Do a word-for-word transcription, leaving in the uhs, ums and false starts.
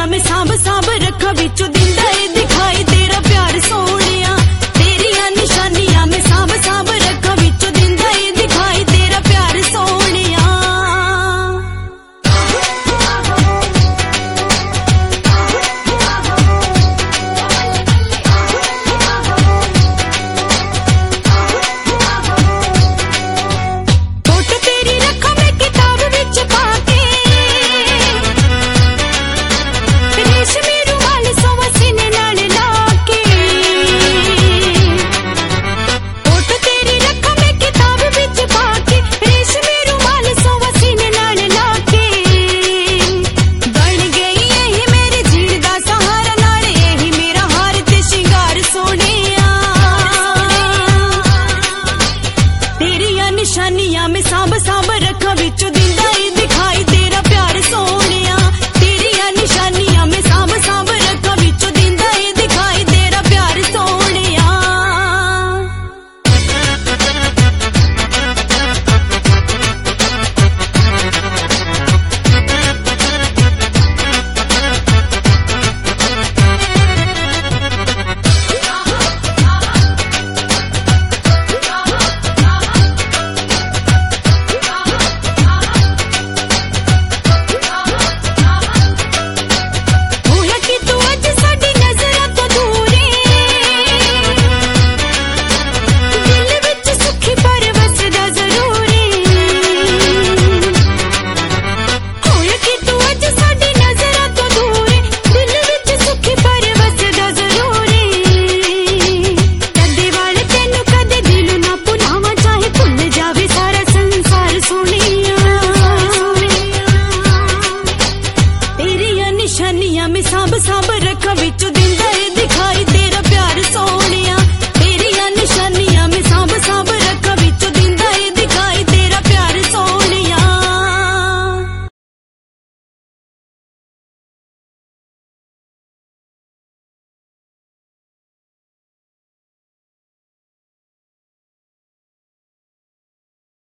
निशानियां मैं सांभ सांभ रखा विचों दिंदा ए दिखाई तेरा प्यार सोहणिया। तेरियां निशानियां मैं सांभ सांभ रखा विचों दिंदा ए दिखाई तेरा प्यार सोहणिया। फोटो तेरी रखा मैं किताब विच पाके, रेशमी रुमाल सोवा सीने नाल लाके। फोटो तेरी रखा मैं किताब विच पाके, रेशमी रुमाल सोवा सीने नाल लाके। बन गई यही मेरे जीण दा सहारा, नाल यही मेरा हार ते शिंगार सोहणिया। तेरियां निशानियां मैं सांभ सांभ रखा विचों दिंदा ए दिखाई तेरा प्यार सोहणिया। तेरियां निशानियां मैं सांभ सांभ रखा विचों दिंदा ए दिखाई तेरा प्यार सोहणिया। होया कि तू अज साडी नज़रां तो दूर ए, दिल विच सुखी पर वसदा जरूर ए। होया कि तू अज साडी नज़रां तो दूर ए, दिल विच सुखी पर वसदा जरूर ए। कदे वाले तैनू कदे दिल ना भुलावां, चाहे भुल जावे सारा संसार सोहणिया। तेरियां निशानियां मैं सांभ सांभ रखा विचों दिंदा ए दिखाई